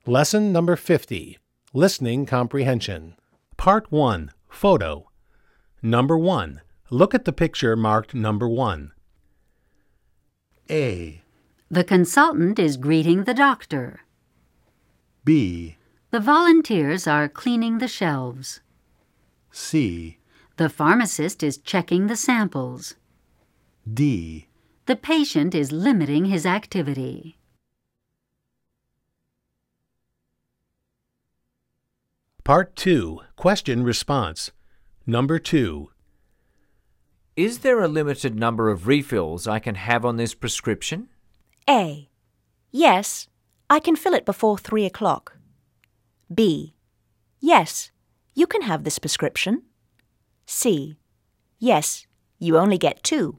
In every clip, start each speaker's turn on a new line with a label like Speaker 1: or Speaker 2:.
Speaker 1: Lesson number 50, Listening Comprehension. Part 1, Photo. Number 1. Look at the picture marked number 1.
Speaker 2: A.
Speaker 3: The consultant is greeting the doctor.
Speaker 2: B.
Speaker 3: The volunteers are cleaning the shelves.
Speaker 2: C.
Speaker 3: The pharmacist is checking the samples.
Speaker 2: D.
Speaker 3: The patient is limiting his activity.
Speaker 1: Part 2, Question-Response. Number 2.
Speaker 4: Is there a limited number of refills I can have on this prescription?
Speaker 5: A. Yes, I can fill it before 3 o'clock. B. Yes, you can have this prescription. C. Yes, you only get 2.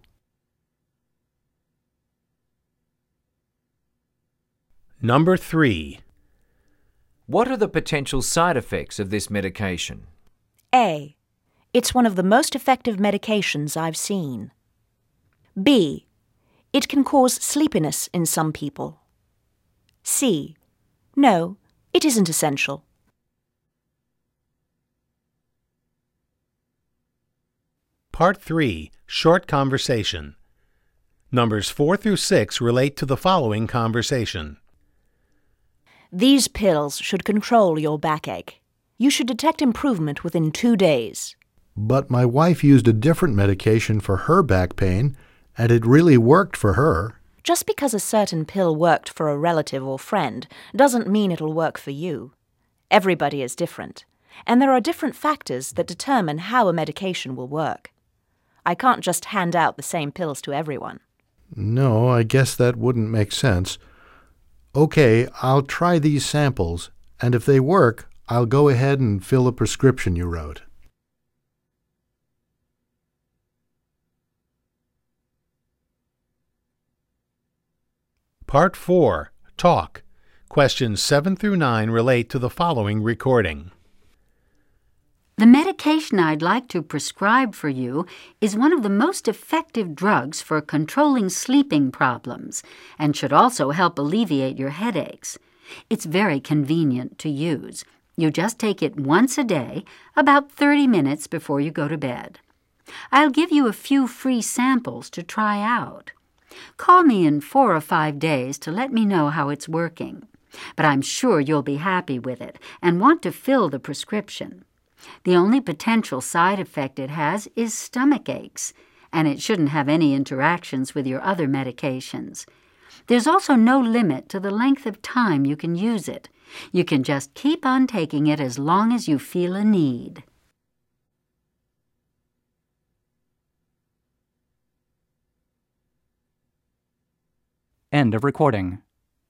Speaker 1: Number 3.
Speaker 4: What are the potential side effects of this medication?
Speaker 5: A. It's one of the most effective medications I've seen. B. It can cause sleepiness in some people. C. No, it isn't essential.
Speaker 1: Part 3, Short Conversation. Numbers 4 through 6 relate to the following conversation.
Speaker 5: These pills should control your backache. You should detect improvement within 2 days.
Speaker 2: But my wife used a different medication for her back pain, and it really worked for her.
Speaker 5: Just because a certain pill worked for a relative or friend doesn't mean it'll work for you. Everybody is different, and there are different factors that determine how a medication will work. I can't just hand out the same pills to everyone.
Speaker 2: No, I guess that wouldn't make sense. Okay, I'll try these samples, and if they work, I'll go ahead and fill a prescription you wrote.
Speaker 1: Part 4, Talk. Questions 7 through 9 relate to the following recording.
Speaker 3: The medication I'd like to prescribe for you is one of the most effective drugs for controlling sleeping problems and should also help alleviate your headaches. It's very convenient to use. You just take it once a day, about 30 minutes before you go to bed. I'll give you a few free samples to try out. Call me in 4 or 5 days to let me know how it's working. But I'm sure you'll be happy with it and want to fill the prescription. The only potential side effect it has is stomach aches, and it shouldn't have any interactions with your other medications. There's also no limit to the length of time you can use it. You can just keep on taking it as long as you feel a need.
Speaker 6: End of recording.